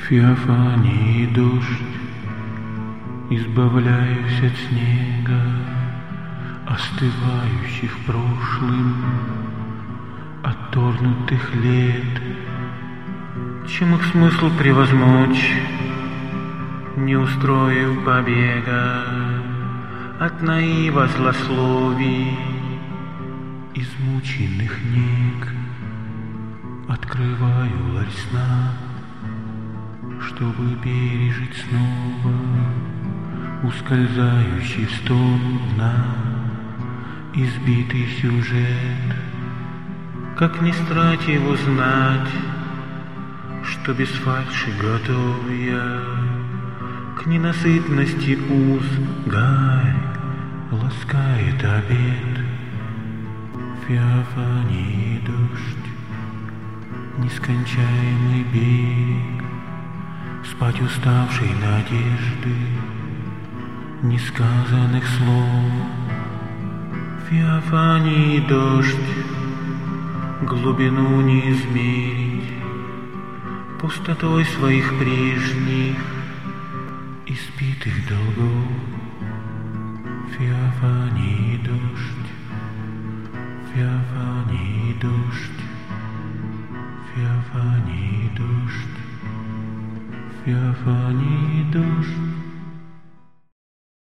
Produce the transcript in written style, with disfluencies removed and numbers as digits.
Феофании дождь, избавляюсь от снега, остывающих прошлым, отторгнутых лет. Чем их смысл превозмочь, не устроив побега от наива злословий, измученных нег? Открываю ларь сна, чтобы пережить снова ускользающий в стон дна избитый сюжет. Как не страсть его знать, что без фальши готов я к ненасытности уз гарь ласкает обед. Феофании дождь, нескончаемый берег спать уставшей надежды, несказанных слов. Феофании дождь, глубину не измерить пустотой своих прежних испитых долгов. Феофании дождь, Феофании дождь, Феофании дождь, Феофании дождь.